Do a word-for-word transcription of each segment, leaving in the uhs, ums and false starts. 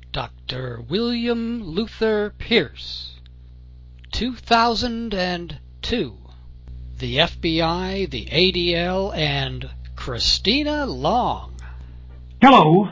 Doctor William Luther Pierce, two thousand two. The F B I, the A D L, and Christina Long. Hello.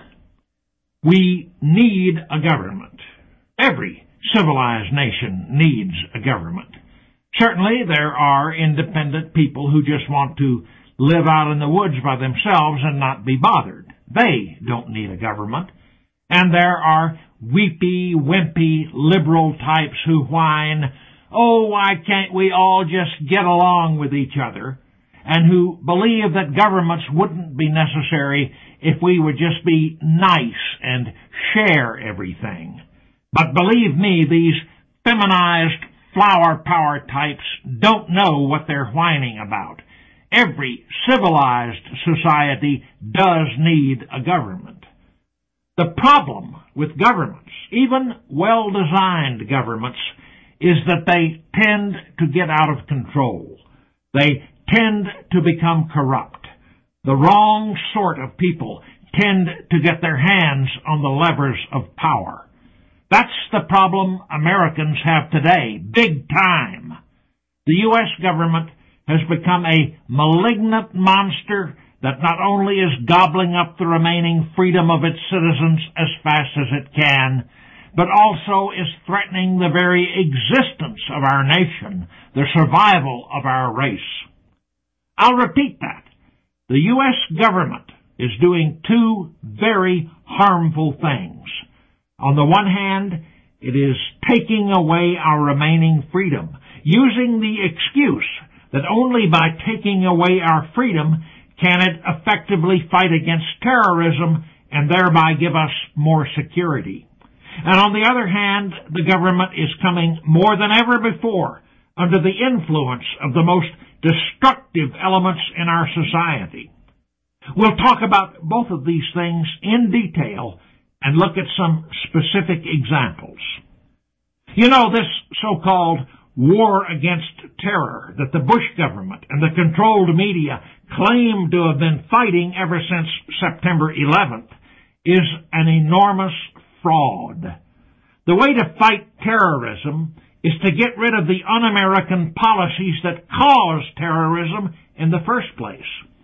We need a government. Every civilized nation needs a government. Certainly there are independent people who just want to live out in the woods by themselves and not be bothered. They don't need a government. And there are weepy, wimpy, liberal types who whine, oh, why can't we all just get along with each other? And who believe that governments wouldn't be necessary if we would just be nice and share everything. But believe me, these feminized flower power types don't know what they're whining about. Every civilized society does need a government. The problem with governments, even well-designed governments, is that they tend to get out of control. They tend to become corrupt. The wrong sort of people tend to get their hands on the levers of power. That's the problem Americans have today, big time. The U S government has become a malignant monster that not only is gobbling up the remaining freedom of its citizens as fast as it can, but also is threatening the very existence of our nation, the survival of our race. I'll repeat that. The U S government is doing two very harmful things. On the one hand, it is taking away our remaining freedom, using the excuse that only by taking away our freedom can it effectively fight against terrorism and thereby give us more security. And on the other hand, the government is coming more than ever before under the influence of the most destructive elements in our society. We'll talk about both of these things in detail and look at some specific examples. You know, this so-called war against terror that the Bush government and the controlled media claim to have been fighting ever since September eleventh is an enormous fraud. The way to fight terrorism is to get rid of the un-American policies that caused terrorism in the first place.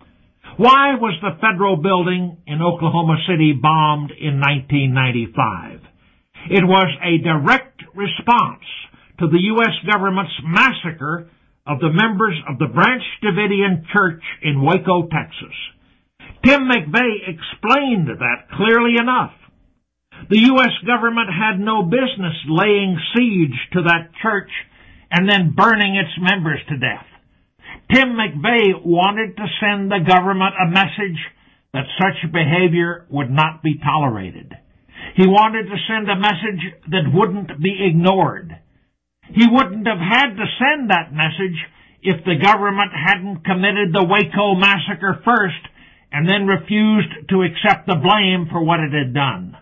Why was the federal building in Oklahoma City bombed in nineteen ninety-five? It was a direct response to the U S government's massacre of the members of the Branch Davidian Church in Waco, Texas. Tim McVeigh explained that clearly enough. The U S government had no business laying siege to that church and then burning its members to death. Tim McVeigh wanted to send the government a message that such behavior would not be tolerated. He wanted to send a message that wouldn't be ignored. He wouldn't have had to send that message if the government hadn't committed the Waco massacre first and then refused to accept the blame for what it had done.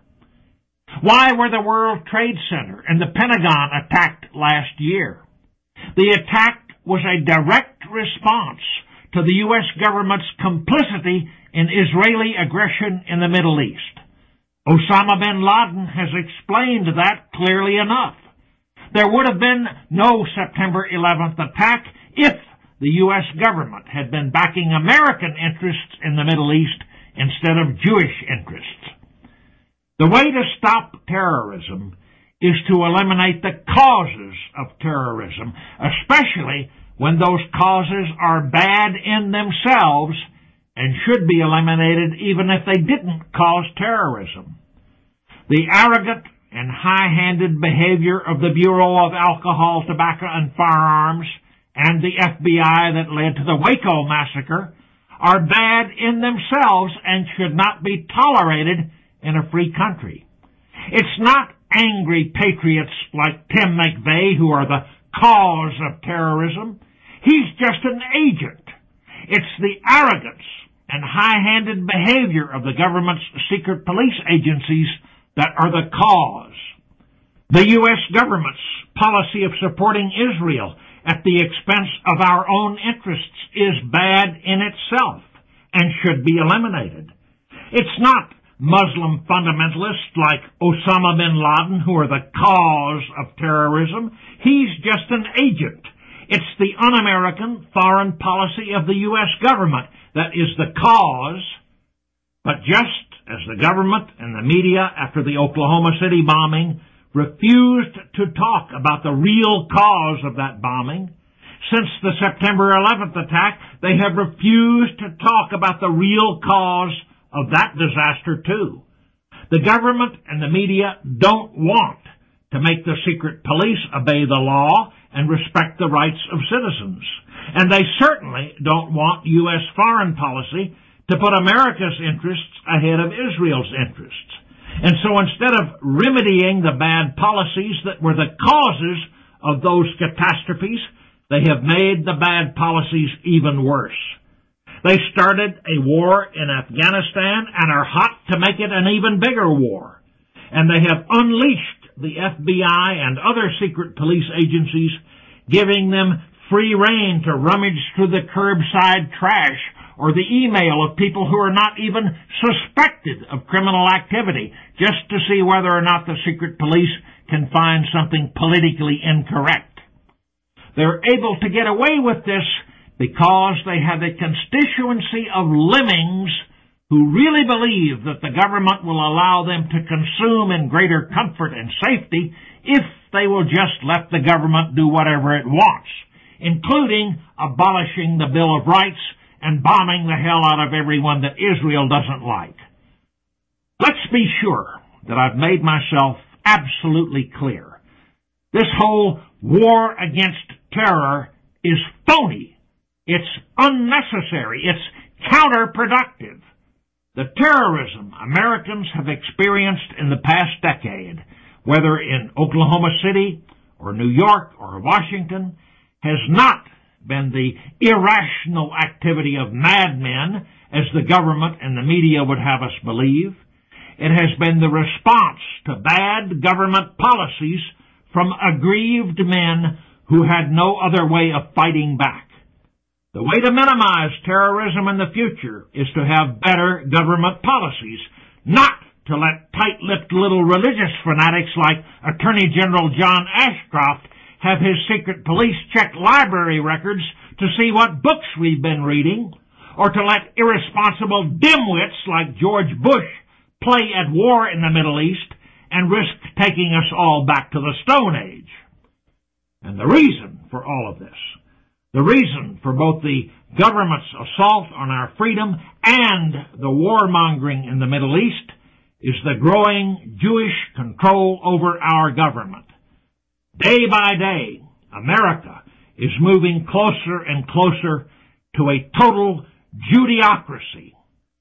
Why were the World Trade Center and the Pentagon attacked last year? The attack was a direct response to the U S government's complicity in Israeli aggression in the Middle East. Osama bin Laden has explained that clearly enough. There would have been no September eleventh attack if the U S government had been backing American interests in the Middle East instead of Jewish interests. The way to stop terrorism is to eliminate the causes of terrorism, especially when those causes are bad in themselves and should be eliminated even if they didn't cause terrorism. The arrogant and high-handed behavior of the Bureau of Alcohol, Tobacco, and Firearms and the F B I that led to the Waco massacre are bad in themselves and should not be tolerated in a free country. It's not angry patriots like Tim McVeigh who are the cause of terrorism. He's just an agent. It's the arrogance and high-handed behavior of the government's secret police agencies that are the cause. The U S government's policy of supporting Israel at the expense of our own interests is bad in itself and should be eliminated. It's not Muslim fundamentalists like Osama bin Laden who are the cause of terrorism. He's just an agent. It's the un-American foreign policy of the U S government that is the cause. But just as the government and the media after the Oklahoma City bombing refused to talk about the real cause of that bombing, since the September eleventh attack, they have refused to talk about the real cause of that disaster too. The government and the media don't want to make the secret police obey the law and respect the rights of citizens. And they certainly don't want U S foreign policy to put America's interests ahead of Israel's interests. And so instead of remedying the bad policies that were the causes of those catastrophes, they have made the bad policies even worse. They started a war in Afghanistan and are hot to make it an even bigger war. And they have unleashed the F B I and other secret police agencies, giving them free rein to rummage through the curbside trash or the email of people who are not even suspected of criminal activity, just to see whether or not the secret police can find something politically incorrect. They're able to get away with this because they have a constituency of lemmings who really believe that the government will allow them to consume in greater comfort and safety if they will just let the government do whatever it wants, including abolishing the Bill of Rights and bombing the hell out of everyone that Israel doesn't like. Let's be sure that I've made myself absolutely clear. This whole war against terror is phony. It's unnecessary. It's counterproductive. The terrorism Americans have experienced in the past decade, whether in Oklahoma City or New York or Washington, has not been the irrational activity of madmen, as the government and the media would have us believe. It has been the response to bad government policies from aggrieved men who had no other way of fighting back. The way to minimize terrorism in the future is to have better government policies, not to let tight-lipped little religious fanatics like Attorney General John Ashcroft have his secret police check library records to see what books we've been reading, or to let irresponsible dimwits like George Bush play at war in the Middle East and risk taking us all back to the Stone Age. And the reason for all of this, the reason for both the government's assault on our freedom and the warmongering in the Middle East, is the growing Jewish control over our government. Day by day, America is moving closer and closer to a total Judeocracy.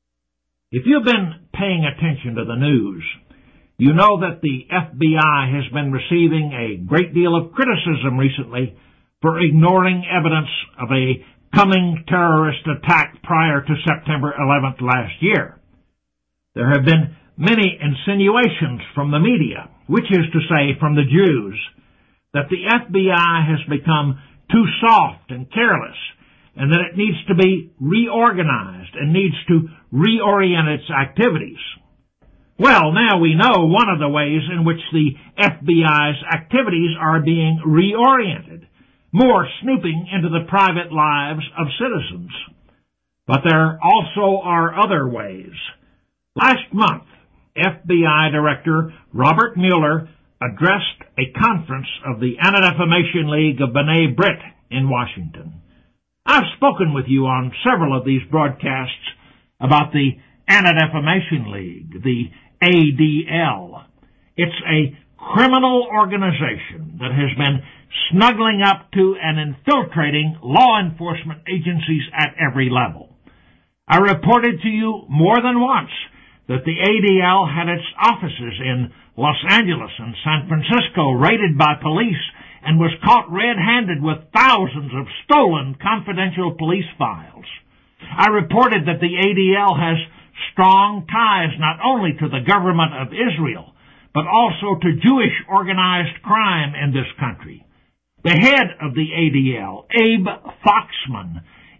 If you've been paying attention to the news, you know that the F B I has been receiving a great deal of criticism recently for ignoring evidence of a coming terrorist attack prior to September eleventh last year. There have been many insinuations from the media, which is to say from the Jews, that the F B I has become too soft and careless, and that it needs to be reorganized and needs to reorient its activities. Well, now we know one of the ways in which the F B I's activities are being reoriented, more snooping into the private lives of citizens. But there also are other ways. Last month, F B I Director Robert Mueller addressed a conference of the Anti-Defamation League of B'nai B'rith in Washington. I've spoken with you on several of these broadcasts about the Anti-Defamation League, the A D L. It's a criminal organization that has been snuggling up to and infiltrating law enforcement agencies at every level. I reported to you more than once that the A D L had its offices in Los Angeles and San Francisco raided by police and was caught red-handed with thousands of stolen confidential police files. I reported that the A D L has strong ties not only to the government of Israel, but also to Jewish organized crime in this country. The head of the A D L, Abe Foxman,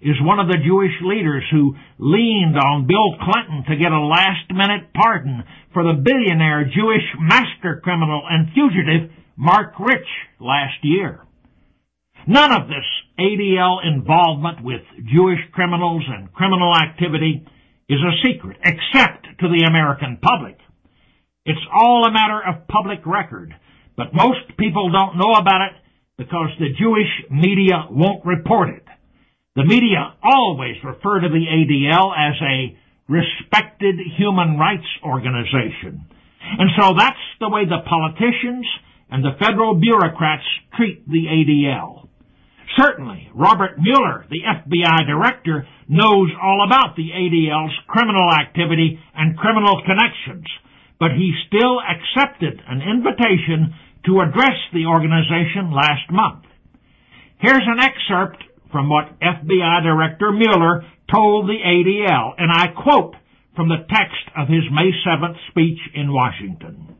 is one of the Jewish leaders who leaned on Bill Clinton to get a last-minute pardon for the billionaire Jewish master criminal and fugitive Mark Rich last year. None of this A D L involvement with Jewish criminals and criminal activity is a secret, except to the American public. It's all a matter of public record, but most people don't know about it because the Jewish media won't report it. The media always refer to the A D L as a respected human rights organization. And so that's the way the politicians and the federal bureaucrats treat the A D L. Certainly, Robert Mueller, the F B I director, knows all about the A D L's criminal activity and criminal connections, but he still accepted an invitation to address the organization last month. Here's an excerpt from what F B I Director Mueller told the A D L, and I quote from the text of his May seventh speech in Washington.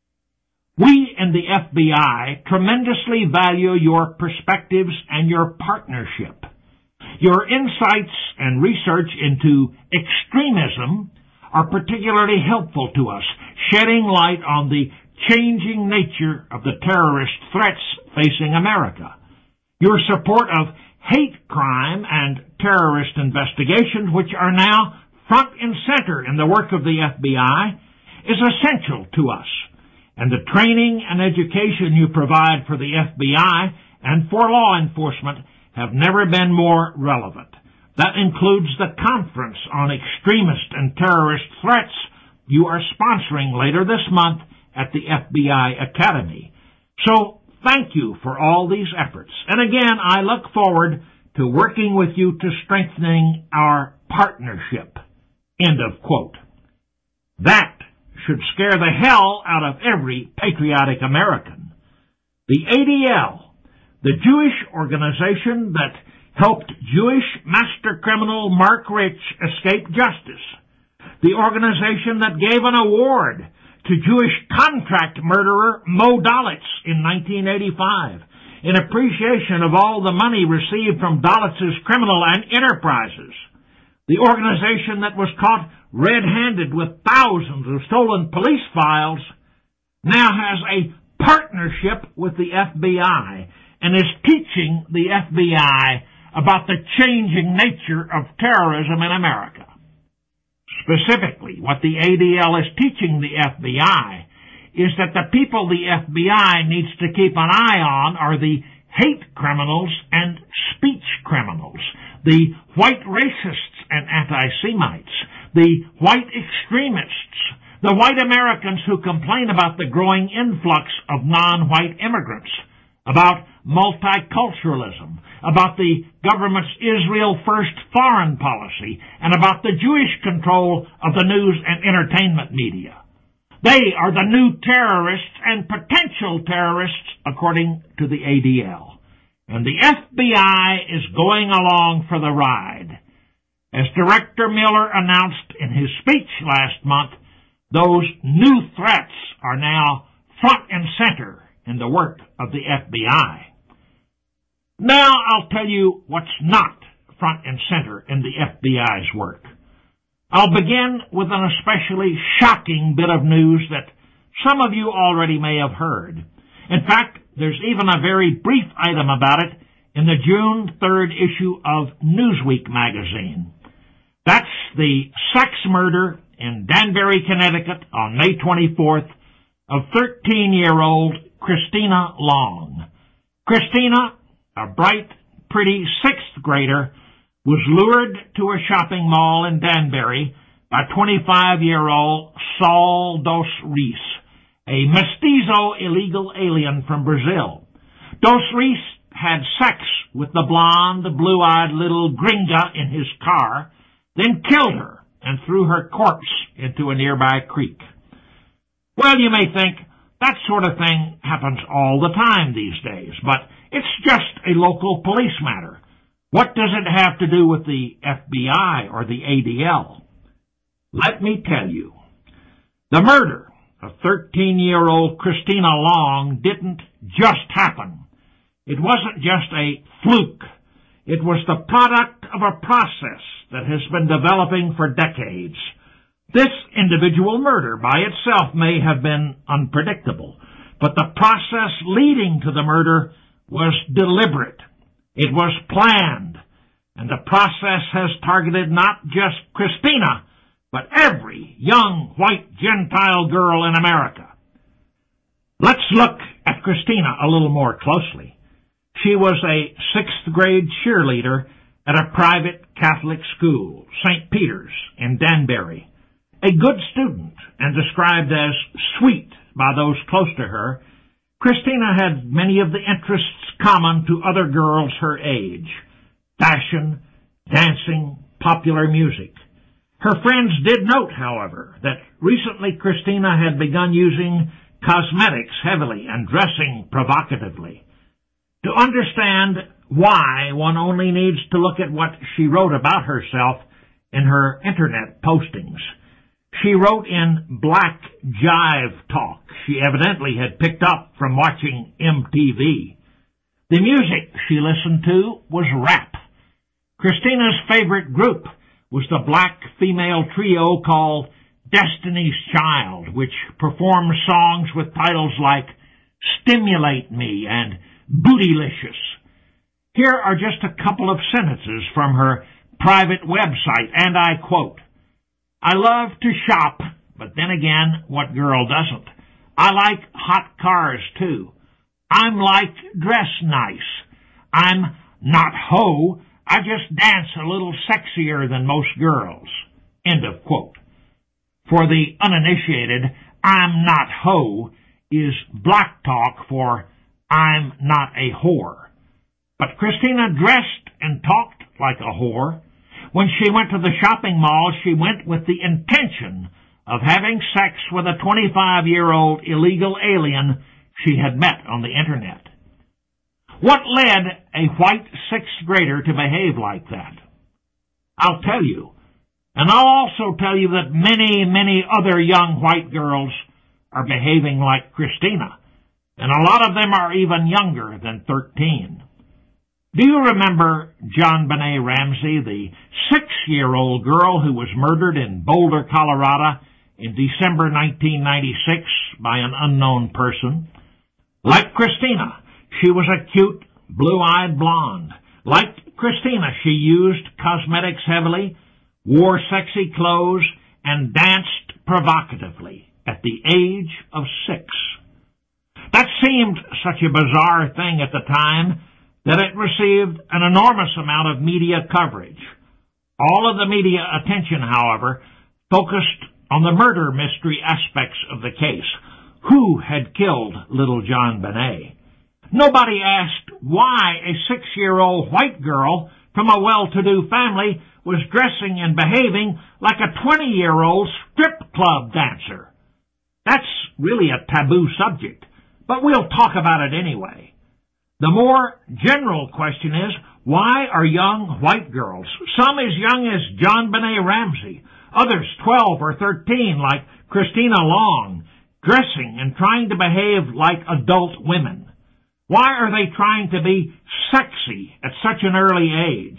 "We in the F B I tremendously value your perspectives and your partnership. Your insights and research into extremism are particularly helpful to us, shedding light on the changing nature of the terrorist threats facing America. Your support of hate crime and terrorist investigations, which are now front and center in the work of the F B I, is essential to us. And the training and education you provide for the F B I and for law enforcement have never been more relevant. That includes the conference on extremist and terrorist threats you are sponsoring later this month at the F B I Academy. So thank you for all these efforts. And again, I look forward to working with you to strengthening our partnership." End of quote. That should scare the hell out of every patriotic American. The A D L, the Jewish organization that helped Jewish master criminal Mark Rich escape justice, the organization that gave an award to Jewish contract murderer Mo Dalitz in nineteen eighty-five in appreciation of all the money received from Dalitz's criminal and enterprises, the organization that was caught red-handed with thousands of stolen police files, now has a partnership with the F B I and is teaching the F B I about the changing nature of terrorism in America. Specifically, what the A D L is teaching the F B I is that the people the F B I needs to keep an eye on are the hate criminals and speech criminals, the white racists and anti-Semites, the white extremists, the white Americans who complain about the growing influx of non-white immigrants, about multiculturalism, about the government's Israel First foreign policy, and about the Jewish control of the news and entertainment media. They are the new terrorists and potential terrorists, according to the A D L. And the F B I is going along for the ride. As Director Mueller announced in his speech last month, those new threats are now front and center in the work of the F B I. Now I'll tell you what's not front and center in the F B I's work. I'll begin with an especially shocking bit of news that some of you already may have heard. In fact, there's even a very brief item about it in the June third issue of Newsweek magazine. That's the sex murder in Danbury, Connecticut on May twenty-fourth of thirteen-year-old Christina Long. Christina, a bright, pretty sixth grader, was lured to a shopping mall in Danbury by twenty-five-year-old Saul Dos Reis, a mestizo illegal alien from Brazil. Dos Reis had sex with the blonde, blue-eyed little gringa in his car, then killed her and threw her corpse into a nearby creek. Well, you may think that sort of thing happens all the time these days, but it's just a local police matter. What does it have to do with the F B I or the A D L? Let me tell you. The murder of thirteen-year-old Christina Long didn't just happen. It wasn't just a fluke. It was the product of a process that has been developing for decades. This individual murder by itself may have been unpredictable, but the process leading to the murder was deliberate. It was planned, and the process has targeted not just Christina, but every young white Gentile girl in America. Let's look at Christina a little more closely. She was a sixth grade cheerleader at a private Catholic school, Saint Peter's in Danbury. A good student and described as sweet by those close to her, Christina had many of the interests common to other girls her age: fashion, dancing, popular music. Her friends did note, however, that recently Christina had begun using cosmetics heavily and dressing provocatively. To understand why, one only needs to look at what she wrote about herself in her internet postings. She wrote in Black Jive Talk she evidently had picked up from watching M T V. The music she listened to was rap. Christina's favorite group was the black female trio called Destiny's Child, which performed songs with titles like Stimulate Me and Bootylicious. Here are just a couple of sentences from her private website, and I quote, "I love to shop, but then again, what girl doesn't? I like hot cars, too. I'm like dress nice. I'm not hoe. I just dance a little sexier than most girls." End of quote. For the uninitiated, "I'm not hoe" is black talk for "I'm not a whore." But Christina dressed and talked like a whore. When she went to the shopping mall, she went with the intention of having sex with a twenty-five-year-old illegal alien she had met on the Internet. What led a white sixth grader to behave like that? I'll tell you. And I'll also tell you that many, many other young white girls are behaving like Christina, and a lot of them are even younger than thirteen. Do you remember JonBenét Ramsey, the six-year-old girl who was murdered in Boulder, Colorado in December nineteen ninety-six by an unknown person? Like Christina, she was a cute, blue-eyed blonde. Like Christina, she used cosmetics heavily, wore sexy clothes, and danced provocatively at the age of six. That seemed such a bizarre thing at the time that it received an enormous amount of media coverage. All of the media attention, however, focused on the murder mystery aspects of the case. Who had killed little JonBenét? Nobody asked why a six-year-old white girl from a well-to-do family was dressing and behaving like a twenty-year-old strip club dancer. That's really a taboo subject, but we'll talk about it anyway. The more general question is, why are young white girls, some as young as JonBenét Ramsey, others twelve or thirteen like Christina Long, dressing and trying to behave like adult women? Why are they trying to be sexy at such an early age?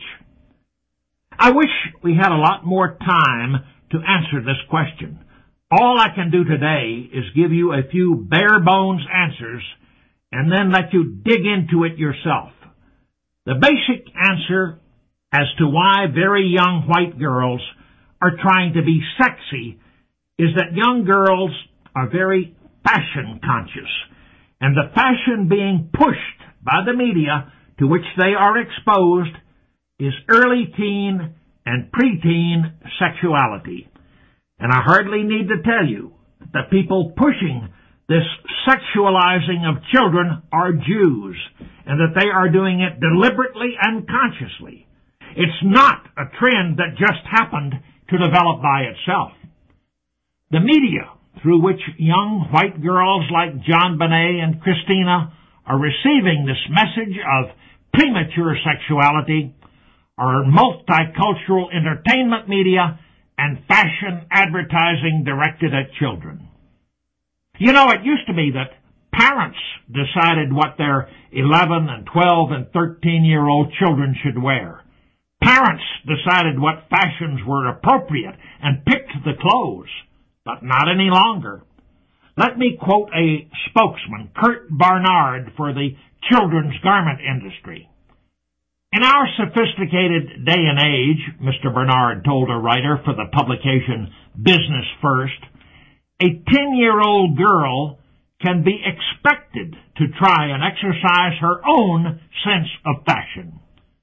I wish we had a lot more time to answer this question. All I can do today is give you a few bare-bones answers and then let you dig into it yourself. The basic answer as to why very young white girls are trying to be sexy is that young girls are very fashion conscious, and the fashion being pushed by the media to which they are exposed is early teen and preteen sexuality. And I hardly need to tell you that the people pushing this sexualizing of children are Jews, and that they are doing it deliberately and consciously. It's not a trend that just happened to develop by itself. The media, through which young white girls like JonBenét and Christina are receiving this message of premature sexuality, are multicultural entertainment media and fashion advertising directed at children. You know, it used to be that parents decided what their eleven and twelve and thirteen-year-old children should wear. Parents decided what fashions were appropriate and picked the clothes, but not any longer. Let me quote a spokesman, Kurt Barnard, for the children's garment industry. In our sophisticated day and age, Mister Barnard told a writer for the publication Business First, a ten-year-old girl can be expected to try and exercise her own sense of fashion.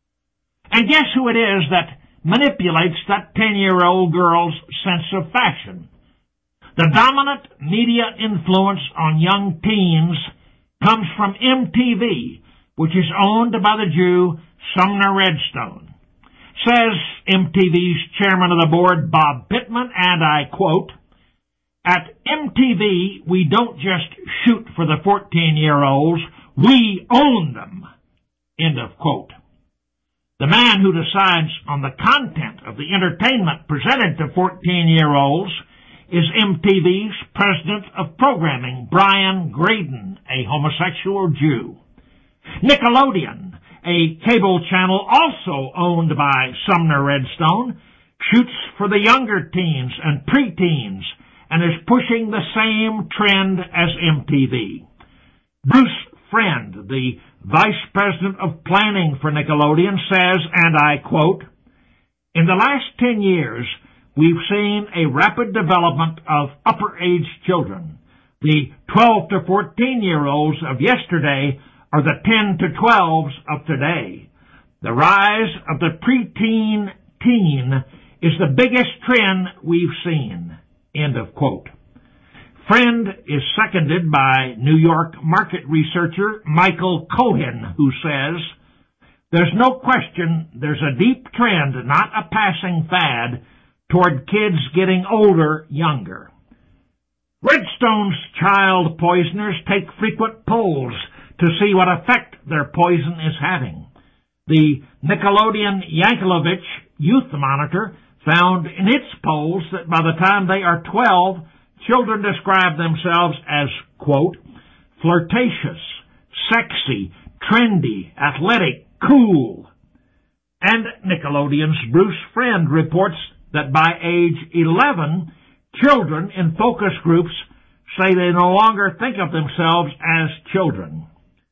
And guess who it is that manipulates that ten-year-old girl's sense of fashion? The dominant media influence on young teens comes from M T V, which is owned by the Jew Sumner Redstone. Says M T V's chairman of the board, Bob Pittman, and I quote, "At M T V, we don't just shoot for the fourteen-year-olds, we own them." End of quote. The man who decides on the content of the entertainment presented to fourteen-year-olds is M T V's president of programming, Brian Graden, a homosexual Jew. Nickelodeon, a cable channel also owned by Sumner Redstone, shoots for the younger teens and preteens and is pushing the same trend as M T V. Bruce Friend, the vice president of planning for Nickelodeon, says, and I quote, "In the last ten years, we've seen a rapid development of upper-age children. The twelve to fourteen-year-olds of yesterday are the ten to twelves of today. The rise of the preteen teen is the biggest trend we've seen." End of quote. Friend is seconded by New York market researcher Michael Cohen, who says, "There's no question there's a deep trend, not a passing fad, toward kids getting older younger." Redstone's child poisoners take frequent polls to see what effect their poison is having. The Nickelodeon Yankelovich Youth Monitor found in its polls that by the time they are twelve, children describe themselves as, quote, "flirtatious, sexy, trendy, athletic, cool." And Nickelodeon's Bruce Friend reports that by age eleven, children in focus groups say they no longer think of themselves as children.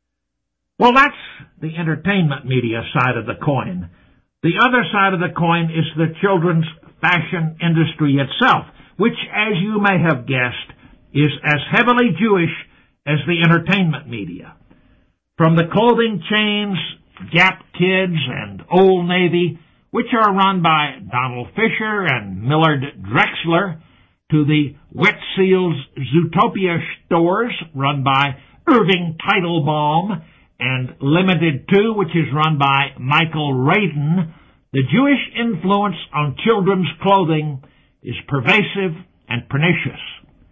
Well, that's the entertainment media side of the coin. The other side of the coin is the children's fashion industry itself, which, as you may have guessed, is as heavily Jewish as the entertainment media. From the clothing chains Gap Kids and Old Navy, which are run by Donald Fisher and Millard Drexler, to the Wet Seals Zootopia stores run by Irving Teitelbaum, and Limited Too, which is run by Michael Radin, the Jewish influence on children's clothing is pervasive and pernicious.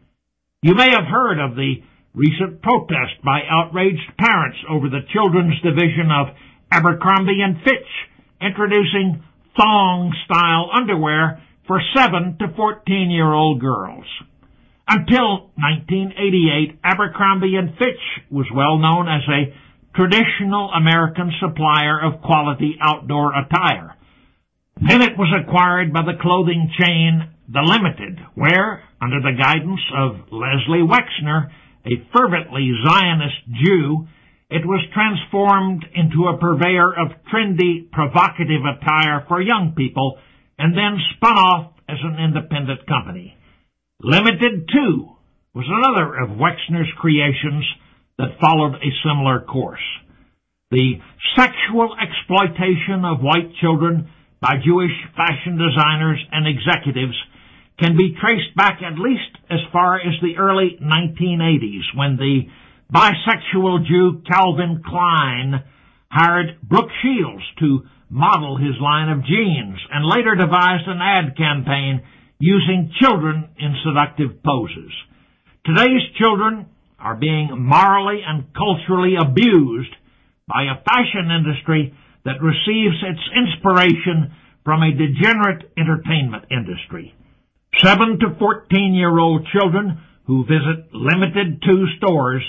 You may have heard of the recent protest by outraged parents over the children's division of Abercrombie and Fitch introducing thong-style underwear for seven to fourteen-year-old girls. Until nineteen eighty-eight, Abercrombie and Fitch was well known as a traditional American supplier of quality outdoor attire. Then it was acquired by the clothing chain The Limited, where, under the guidance of Leslie Wexner, a fervently Zionist Jew, it was transformed into a purveyor of trendy, provocative attire for young people, and then spun off as an independent company. Limited, too, was another of Wexner's creations that followed a similar course. The sexual exploitation of white children by Jewish fashion designers and executives can be traced back at least as far as the early nineteen eighties, when the bisexual Jew Calvin Klein hired Brooke Shields to model his line of jeans and later devised an ad campaign using children in seductive poses. Today's children are being morally and culturally abused by a fashion industry that receives its inspiration from a degenerate entertainment industry. Seven to fourteen-year-old children who visit Limited Too stores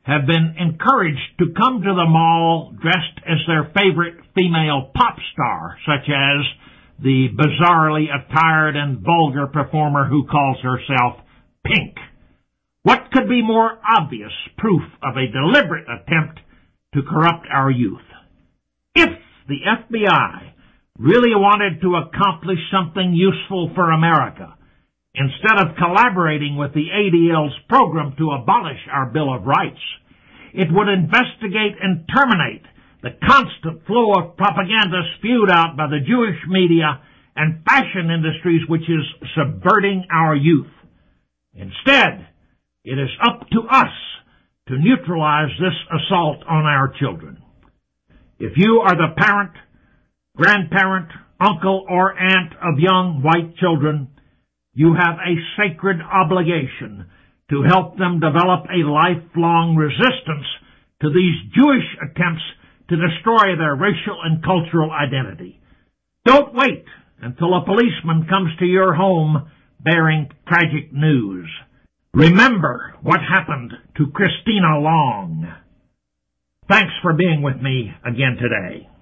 have been encouraged to come to the mall dressed as their favorite female pop star, such as the bizarrely attired and vulgar performer who calls herself Pink. What could be more obvious proof of a deliberate attempt to corrupt our youth? If the F B I really wanted to accomplish something useful for America, instead of collaborating with the A D L's program to abolish our Bill of Rights, it would investigate and terminate the constant flow of propaganda spewed out by the Jewish media and fashion industries, which is subverting our youth. Instead, it is up to us to neutralize this assault on our children. If you are the parent, grandparent, uncle, or aunt of young white children, you have a sacred obligation to help them develop a lifelong resistance to these Jewish attempts to destroy their racial and cultural identity. Don't wait until a policeman comes to your home bearing tragic news. Remember what happened to Christina Long. Thanks for being with me again today.